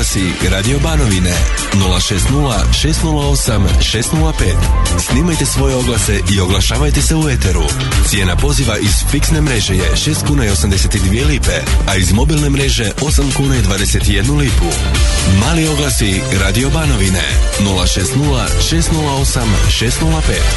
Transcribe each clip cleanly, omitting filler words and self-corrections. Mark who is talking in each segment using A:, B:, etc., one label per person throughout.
A: oglasi Radio Banovine 060 608 605. Snimajte svoje oglase i oglašavajte se u eteru. Cijena poziva iz fiksne mreže je 6 kuna i 82 lipe, a iz mobilne mreže 8 kuna i 21 lipu. Mali oglasi Radio Banovine 060 608 605.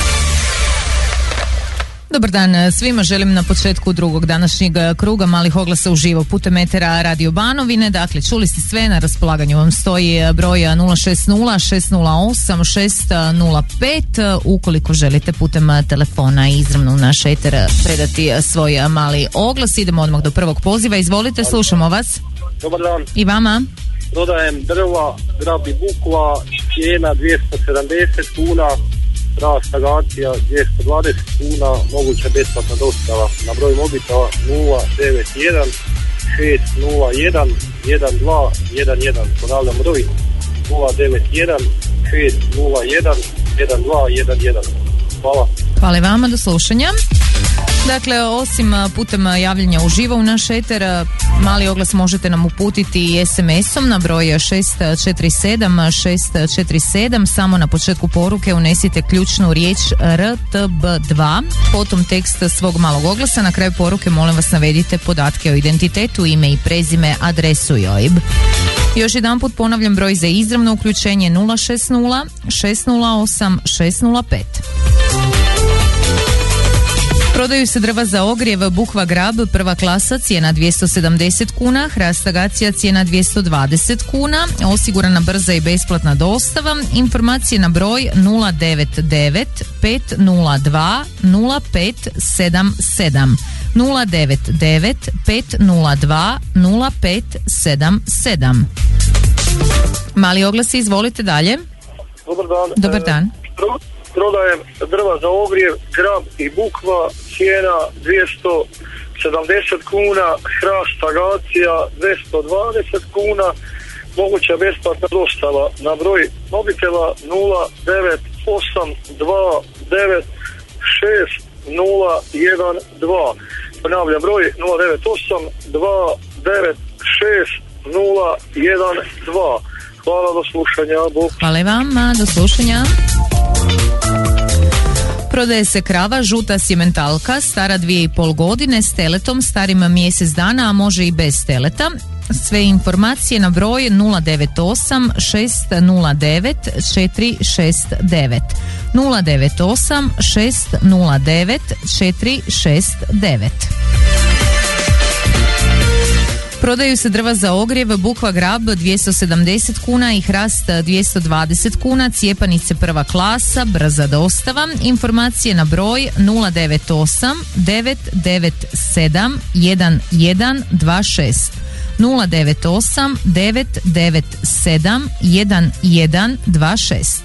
B: Dobar dan svima, želim na početku drugog današnjeg kruga malih oglasa uživo putem etera Radio Banovine. Dakle, čuli ste sve, na raspolaganju vam stoji broj 060 608 605 ukoliko želite putem telefona i izravno u naš eter predati svoj mali oglas. Idemo odmah do prvog poziva, izvolite, slušamo vas.
C: Dobar dan.
B: I vama.
C: Prodajem drva, grab i bukva, cijena 270 kuna, rast agacija 220 kuna, moguća besplatna dostava na broj mobitela 091 601 1211. Ponavljam broj 091 601 1211. Hvala.
B: Hvala i vama, do slušanja. Dakle, osim putem javljanja uživo u naš eter, mali oglas možete nam uputiti i SMS-om na broj 647 647. Samo na početku poruke unesite ključnu riječ RTB2, potom tekst svog malog oglasa. Na kraju poruke molim vas navedite podatke o identitetu, ime i prezime, adresu i OIB. Još jedan put ponavljam broj za izravno uključenje 060 608 605. Prodaju se drva za ogrjev, bukva grab, prva klasa, cijena 270 kuna, hrast agacija, cijena 220 kuna, osigurana brza i besplatna dostava. Informacije na broj 099 502 0577. 099 502 0577. Mali oglasi, izvolite dalje.
C: Dobar dan.
B: Dobar dan.
C: Prodajem drva za ogrjev, grab i bukva, cijena 270 kuna, hrast agacija 220 kuna, moguća besplatna dostava na broj mobitela 0982960012. Ponavljam broj 0982960012. Hvala, do slušanja. Bog.
B: Hvala i vama, do slušanja. Prodaje se krava, žuta sjementalka, stara 2,5 godine, s teletom starim mjesec dana, a može i bez teleta. Sve informacije na broj 098 609 469. 098 609 469. Prodaju se drva za ogrjev, bukva grab 270 kuna i hrast 220 kuna, cijepanice prva klasa, brza dostava. Informacije na broj 098 997 1126. 098 997 1126.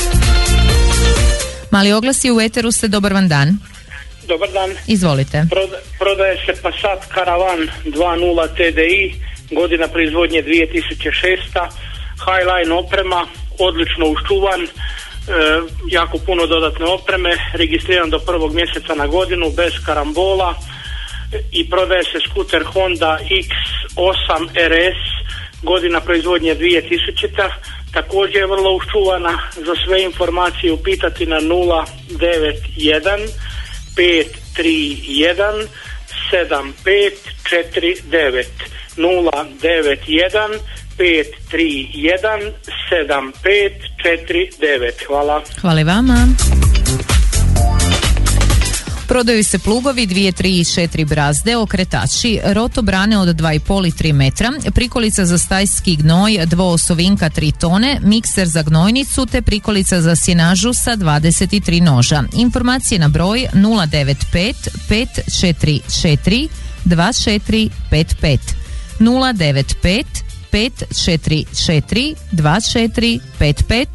B: Mali oglasi u eteru ste, dobar vam dan.
D: Dobar dan.
B: Izvolite.
D: Prodaje se Passat Caravan 2.0 TDI, godina proizvodnje 2006. Highline oprema, odlično uščuvan, jako puno dodatne opreme, registriran do 1. mjeseca na godinu, bez karambola, i prodaje se skuter Honda X8 RS, godina proizvodnje 2000. Također je vrlo uščuvana. Za sve informacije upitati na 091 531 7549. 091 531 7549. Hvala.
B: Hvala i vama. Prodaju se plugovi 2, 3 i 4 brazde, okretači, rotobrane od 2,5 i 3 metra, prikolica za stajski gnoj, dvoosovinka 3 tone, mikser za gnojnicu te prikolica za sjenažu sa 23 noža. Informacije na broj 095 544 2455. 095 544 2455.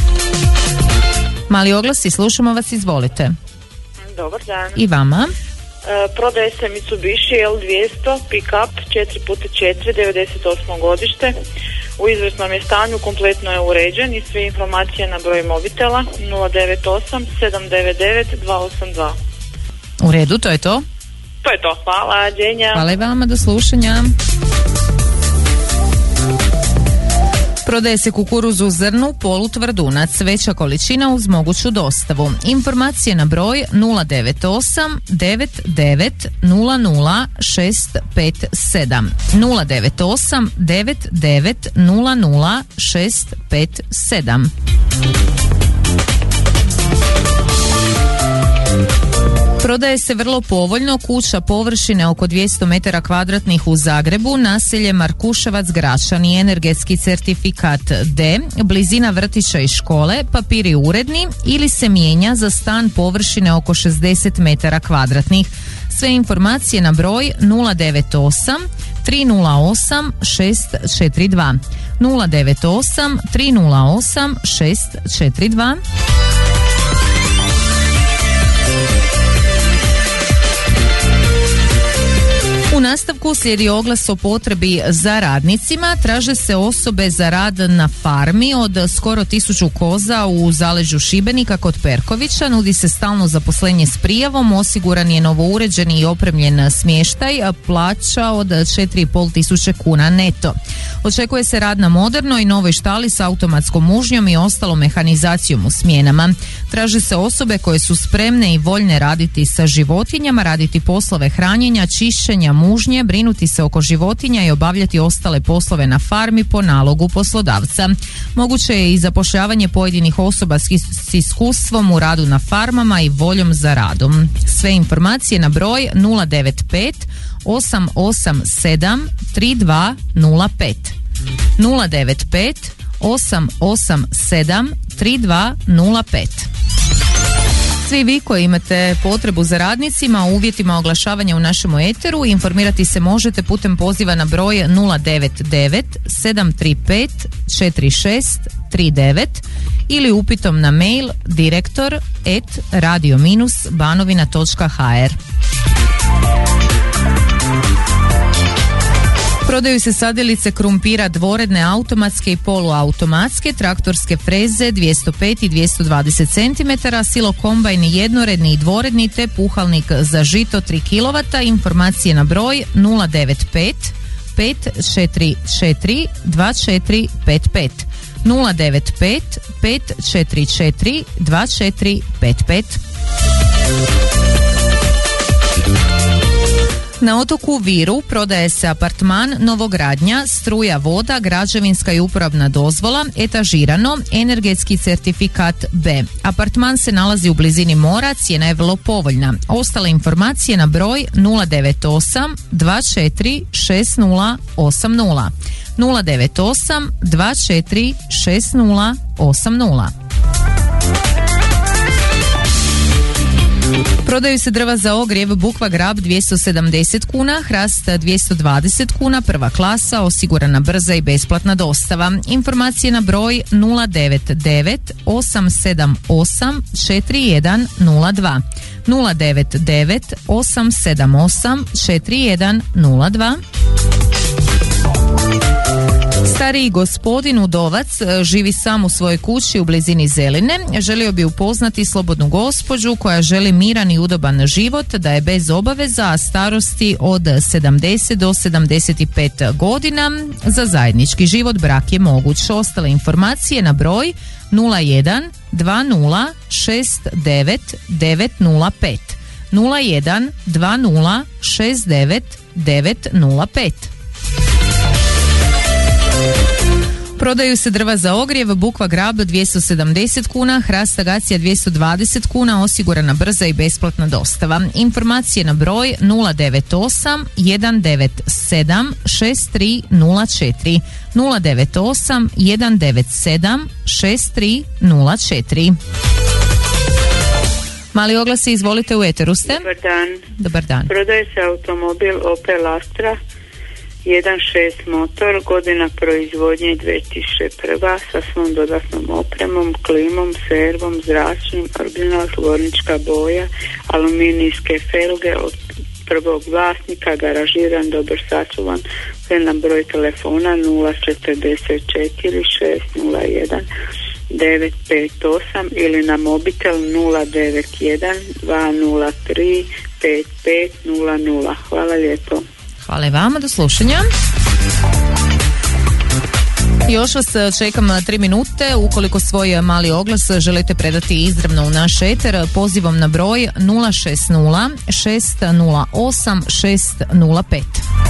B: Mali oglas i slušamo vas, izvolite.
E: Dobar dan.
B: I vama.
E: Prodaje se Mitsubishi L200 pick-up 4x4 98. godište. U izvrsnom je stanju, kompletno je uređen i sve informacije na broj mobitela 098 799 282.
B: U redu, to je to?
E: To je to, hvala, đenja.
B: Hvala i vama, do slušanja. Prodaje se kukuruz u zrnu, polutvrdunac, veća količina uz moguću dostavu. Informacije na broj 098 99 00 657 098 99 00 657. Prodaje se vrlo povoljno kuća površine oko 200 metara kvadratnih u Zagrebu, naselje Markuševac Gračani, energetski certifikat D, blizina vrtića i škole, papiri uredni ili se mijenja za stan površine oko 60 metara kvadratnih. Sve informacije na broj 098 308 642 098 308 642. U nastavku slijedi oglas o potrebi za radnicima. Traže se osobe za rad na farmi od skoro 1000 koza u zaleđu Šibenika kod Perkovića. Nudi se stalno zaposlenje s prijavom, osiguran je novouređeni i opremljen smještaj, a plaća od 4500 kuna neto. Očekuje se rad na modernoj novoj štali s automatskom mužnjom i ostalom mehanizacijom u smjenama. Traže se osobe koje su spremne i voljne raditi sa životinjama, raditi poslove hranjenja, čišćenja mužnje, brinuti se oko životinja i obavljati ostale poslove na farmi po nalogu poslodavca. Moguće je i zapošljavanje pojedinih osoba s iskustvom u radu na farmama i voljom za radom. Sve informacije na broj 095 887 3205 095 887 3205. Svi vi koji imate potrebu za radnicima u uvjetima oglašavanja u našem eteru, informirati se možete putem poziva na broj 099 735 4639 ili upitom na mail direktor@radio-banovina.hr. Prodaju se sadilice krumpira dvoredne automatske i poluautomatske, traktorske freze 205 i 220 cm, silokombajn jednoredni i dvoredni te puhalnik za žito 3 kW. Informacije na broj 095 544 2455 095 544 2455. Na otoku Viru prodaje se apartman, novogradnja, struja, voda, građevinska i uporabna dozvola, etažirano, energetski certifikat B. Apartman se nalazi u blizini mora, cijena je vrlo povoljna. Ostale informacije na broj 098 24 6080 098 24 6080. Prodaju se drva za ogrjev Bukva Grab 270 kuna, Hrast 220 kuna, prva klasa, osigurana brza i besplatna dostava. Informacije na broj 099 878 4102 099 878 4102. Stariji gospodin Udovac živi sam u svojoj kući u blizini Zeline. Želio bi upoznati slobodnu gospođu koja želi miran i udoban život, da je bez obaveza, a starosti od 70 do 75 godina. Za zajednički život brak je moguć. Ostale informacije na broj 01 20 69 905 01 20 69 905. Prodaju se drva za ogrjev Bukva Grab 270 kuna, Hrast Agacija 220 kuna, osigurana brza i besplatna dostava. Informacije na broj 098 197 6304 098 197 6304. Mali oglasi, izvolite, u eteru ste.
F: Dobar dan.
B: Dobar dan.
F: Prodaje se automobil Opel Astra 1.6 motor, godina proizvodnje 2001. sa svom dodatnom opremom, klimom, servom, zračnim, original tvornička boja, aluminijske felge od prvog vlasnika, garažiran, dobro sačuvan, sve na broj telefona 044 601 958 ili na mobitel 091 203 5500. Hvala lijepo.
B: Hvala i vama, do slušanja. Još vas čekam 3 minute. Ukoliko svoj mali oglas želite predati izravno u naš eter, pozivom na broj 060 608 605.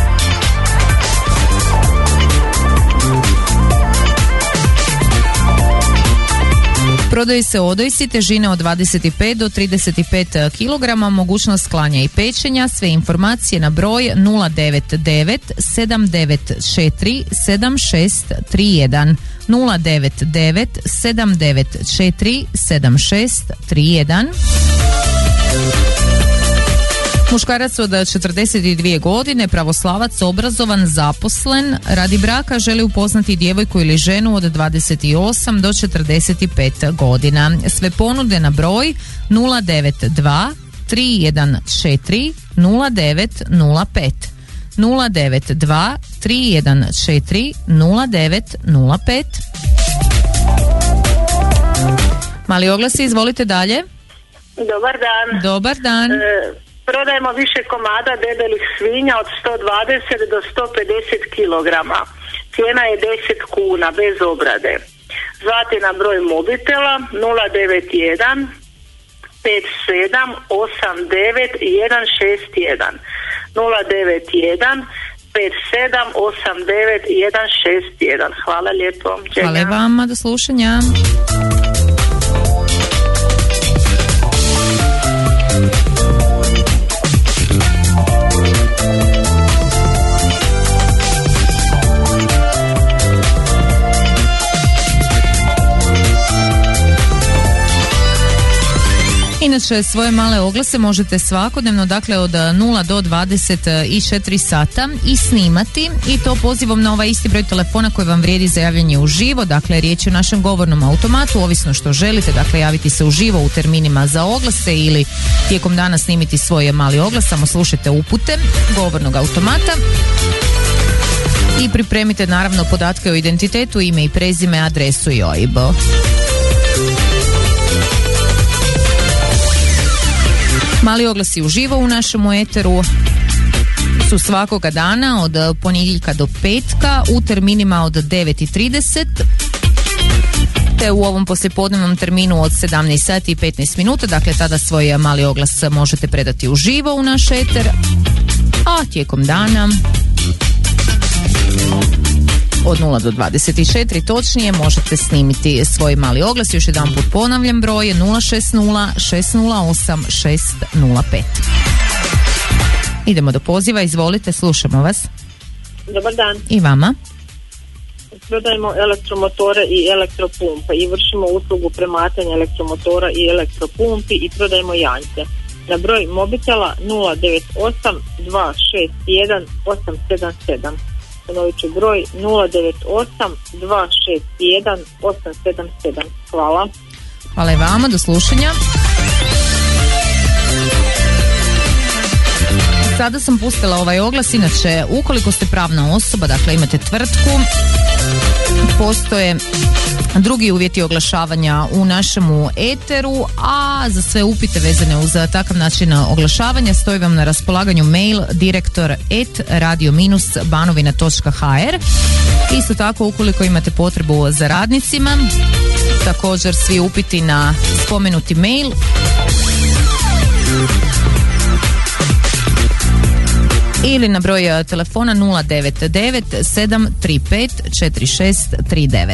B: Prodaju se odojci težine od 25 do 35 kg, mogućnost klanja i pečenja. Sve informacije na broj 099 794 7631. 099 794 7631. Muškarac od 42 godine, pravoslavac, obrazovan, zaposlen, radi braka želi upoznati djevojku ili ženu od 28 do 45 godina. Sve ponude na broj 092 314 0905. 092 314 0905. Mali oglasi, izvolite dalje.
G: Dobar dan.
B: Dobar dan.
G: Prodajemo više komada debelih svinja od 120 do 150 kg. Cijena je 10 kuna bez obrade. Zvati na broj mobitela 091 57 89 161. 091 57 89 161. Hvala lijepo.
B: Hvala vama, do slušanja. Inače, svoje male oglase možete svakodnevno, dakle od 0 do 24 sata i snimati, i to pozivom na ovaj isti broj telefona koji vam vrijedi za javljanje uživo. Dakle, riječ je o našem govornom automatu, ovisno što želite, dakle javiti se uživo u terminima za oglase ili tijekom dana snimiti svoj mali oglas, samo slušajte upute govornog automata. I pripremite naravno podatke o identitetu, ime i prezime, adresu i OIB. Mali oglasi uživo u našem eteru su svakoga dana od ponedjeljka do petka u terminima od 9:30 te u ovom poslijepodnevnom terminu od 17 sati i 15 minuta. Dakle, tada svoj mali oglas možete predati uživo u naš eter, a tijekom dana od 0 do 24 točnije možete snimiti svoj mali oglas. Još jedan put ponavljam, broj je 060 608 605. Idemo do poziva, izvolite, slušamo vas.
G: Dobar dan.
B: I vama.
G: Prodajemo elektromotore i elektropumpe i vršimo uslugu prematanja elektromotora i elektropumpi i prodajemo janjce. Na broj mobitela 098 261 877. Ponovit ću broj 098 261 877. Hvala.
B: Hvala i vama, do slušanja. Sada sam pustila ovaj oglas. Inače, ukoliko ste pravna osoba, dakle imate tvrtku, postoje drugi uvjeti oglašavanja u našemu eteru, a za sve upite vezane uz takav način oglašavanja stoji vam na raspolaganju mail direktor@radio-banovina.hr. Isto tako, ukoliko imate potrebu za radnicima, također svi upiti na spomenuti mail ili na broj telefona 099 735 4639.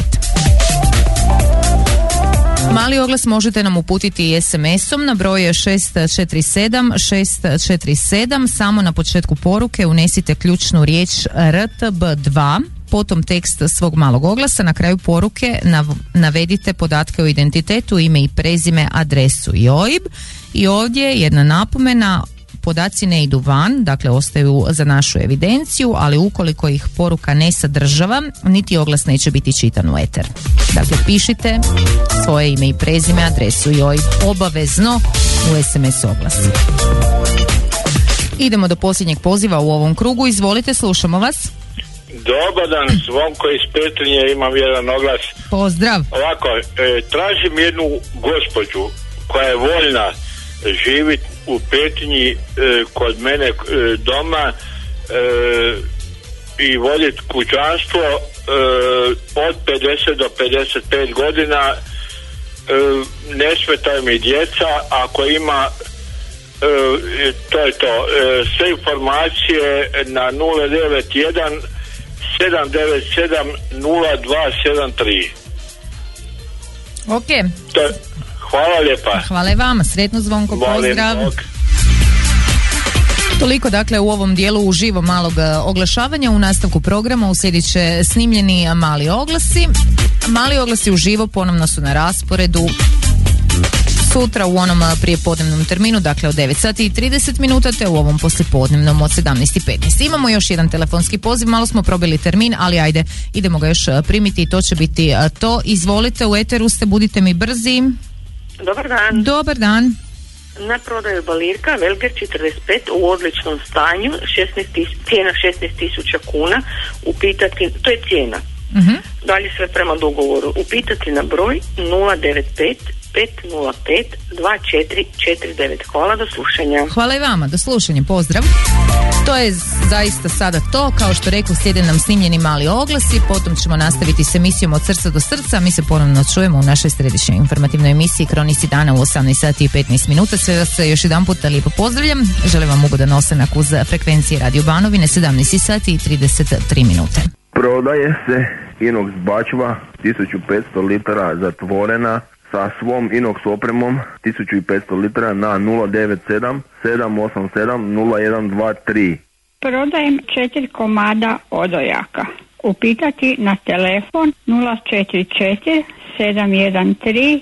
B: Mali oglas možete nam uputiti i SMS-om na broj 647 647. Samo na početku poruke unesite ključnu riječ RTB2, potom tekst svog malog oglasa. Na kraju poruke navedite podatke o identitetu, ime i prezime, adresu i OIB. I ovdje jedna napomena: podaci ne idu van, dakle ostaju za našu evidenciju, ali ukoliko ih poruka ne sadržava, niti oglas neće biti čitan u eter. Dakle, pišite svoje ime i prezime, adresu i OIB obavezno u SMS oglas. Idemo do posljednjeg poziva u ovom krugu. Izvolite, slušamo vas.
H: Dobar dan, Zvonko iz Petrinje, imam jedan oglas.
B: Pozdrav.
H: Ovako, tražim jednu gospođu koja je voljna živjeti u Petrinji kod mene doma, i voditi kućanstvo od 50 do 55 godina. Ne smetaju mi djeca, ako ima to je to. Sve informacije na 091 797 0273.
B: Ok.
H: Hvala lijepa.
B: Hvala i vama, sretno Zvonko, pozdrav. Toliko dakle u ovom dijelu uživo malog oglašavanja. U nastavku programa uslijedit će snimljeni mali oglasi. Mali oglasi uživo ponovno su na rasporedu sutra u onom prijepodnevnom terminu, dakle od 9 sati i 30 minuta, te u ovom poslijepodnevnom od 17:15. Imamo još jedan telefonski poziv, malo smo probili termin, ali ajde, idemo ga još primiti i to će biti to. Izvolite, u eteru ste, budite mi brzi.
I: Dobar dan.
B: Dobar dan.
I: Na prodaju balirka Velger 45 u odličnom stanju, cijena 16.000 kuna, upitati, to je cijena. Dalje sve prema dogovoru. Upitati na broj 095 505 2449. Hvala, do slušanja.
B: Hvala i vama, do slušanja, pozdrav. To je zaista sada to, kao što rekao, slijede nam snimljeni mali oglasi, potom ćemo nastaviti s emisijom Od srca do srca. Mi se ponovno čujemo u našoj središnjoj informativnoj emisiji Kronici dana u 18 sati i 15 minuta. Sve vas još jedan put lijepo pozdravljam. Želim vam ugodan ostanak uz frekvencije Radio Banovine, 17 sati i 33 minute.
J: Prodaje se inox bačva 1500 litara zatvorena sa svom inox opremom 1500 litara na 097 787 0123.
K: Prodajem 4 komada odojaka. Upitati na telefon 044 713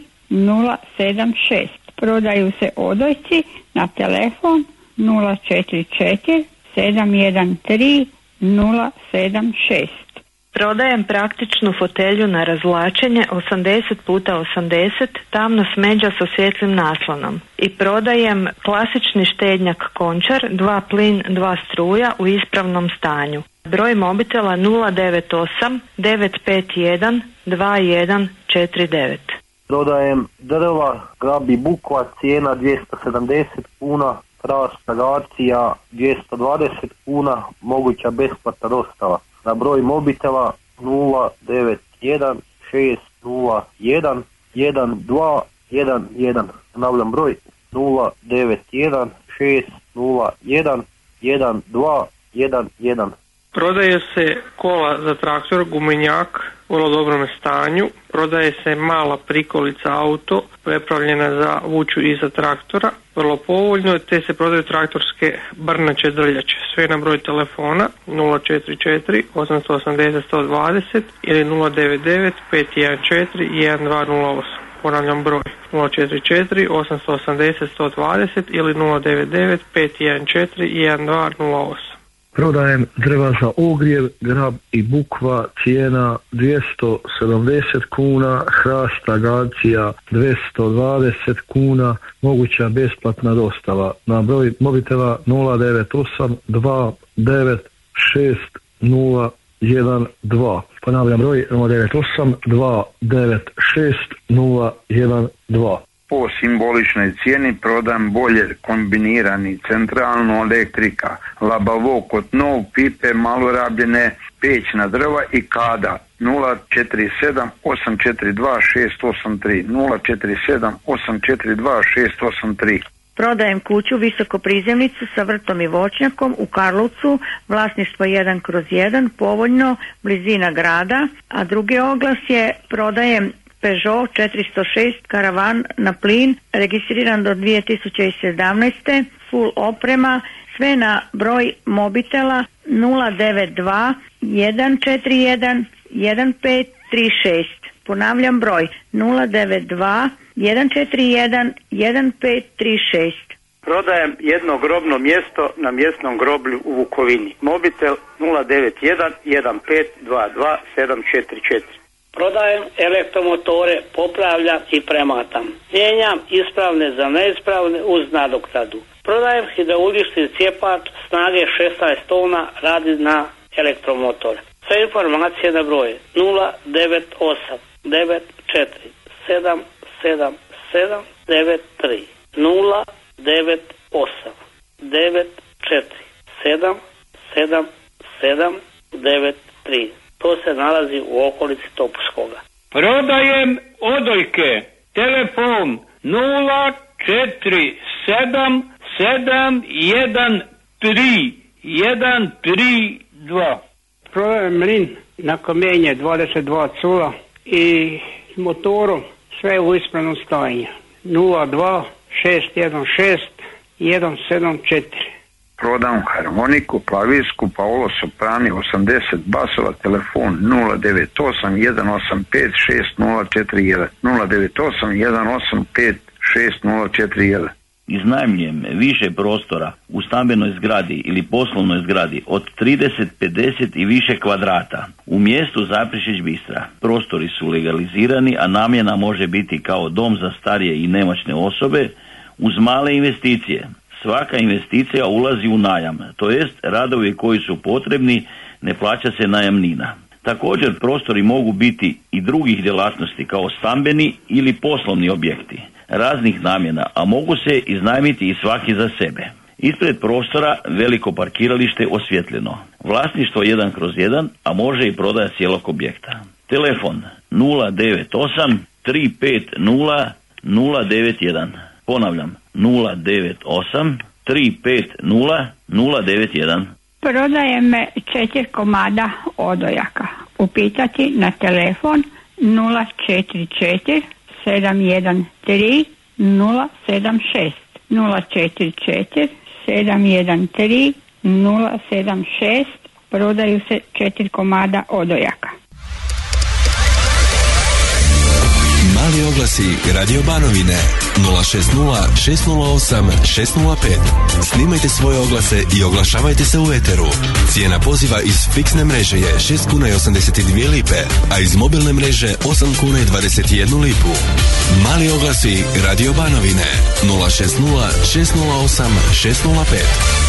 K: 076. Prodaju se odojci na telefon 044 713 076.
L: Prodajem praktičnu fotelju na razvlačenje 80x80, tamno smeđa sa svjetlim naslonom. I prodajem klasični štednjak Končar, 2 plin, 2 struja u ispravnom stanju. Broj mobitela 098 951 2149.
M: Prodajem drva, grab i bukva, cijena 270 kuna, hrast agacija 220 kuna, moguća besplatna dostava. Na broj mobitela 091 601 1211. Ponavljam broj 091 601 1211.
N: Prodaje se kola za traktor, gumenjak u vrlo dobrom stanju. Prodaje se mala prikolica auto, prepravljena za vuču iza traktora, vrlo povoljno, te se prodaju traktorske brnače drljače. Sve na broj telefona 044 880 120 ili 099 514 1208. Ponavljam broj 044 880 120 ili 099 514 1208.
O: Prodajem drva za ogrjev, grab i bukva, cijena 270 kuna, hrast agacija 220 kuna, moguća besplatna dostava. Na broj mobitela 098 296 012. Ponavljam broj 098 296 012.
P: Po simboličnoj cijeni prodam bolje kombinirani centralno elektrika, labavo kod nov, pipe malorabljene, pećna drva i kada 047 842 683 047 842 683.
Q: Prodajem kuću visokoprizemnicu sa vrtom i voćnjakom u Karlovcu, vlasništvo 1/1, povoljno, blizina grada, a drugi oglas je prodajem Peugeot 406 karavan na plin, registriran do 2017. Full oprema, sve na broj mobitela 092 141 1536. Ponavljam broj 092 141 1536.
D: Prodajem jedno grobno mjesto na mjesnom groblju u Vukovini. Mobitel 091 1522 744.
R: Prodajem elektromotore, popravljam i prematam. Mijenjam ispravne za neispravne uz nadoknadu. Prodajem hidraulični cijepač snage 16 tona, radi na elektromotor. Sve informacije na broj 098 94 777 93 098 94 777 693. To se nalazi u okolici Topuskoga.
S: Prodajem odojke. Telefon 04713
T: Prodajem mlin na kamenje 22 cula i motoru sve u ispravnom stanju. 02 616 174.
P: Prodam harmoniku, klavirsku, Paolo Soprani 80 basova, telefon 098-185-6041, 098-185-6041.
U: Iznajmljujem više prostora u stambenoj zgradi ili poslovnoj zgradi od 30, 50 i više kvadrata u mjestu Zaprešić Bistra. Prostori su legalizirani, a namjena može biti kao dom za starije i nemoćne osobe uz male investicije. Svaka investicija ulazi u najam, to jest radovi koji su potrebni, ne plaća se najamnina. Također prostori mogu biti i drugih djelatnosti kao stambeni ili poslovni objekti raznih namjena, a mogu se iznajmiti i svaki za sebe. Ispred prostora veliko parkiralište osvjetljeno. Vlasništvo 1/1, a može i prodaja cijelog objekta. Telefon 098 350 091. Ponavljam, 098 350 091.
K: Prodajem 4 komada odojaka. Upitati na telefon 044 713 076. 044 713 076. Prodaju se 4 komada odojaka.
A: Mali oglasi Radio Banovine 060 608 605. Snimajte svoje oglase i oglašavajte se u eteru. Cijena poziva iz fiksne mreže je 6 kuna i 82 lipe, a iz mobilne mreže 8 kuna i 21 lipu. Mali oglasi Radio Banovine 060 608 605.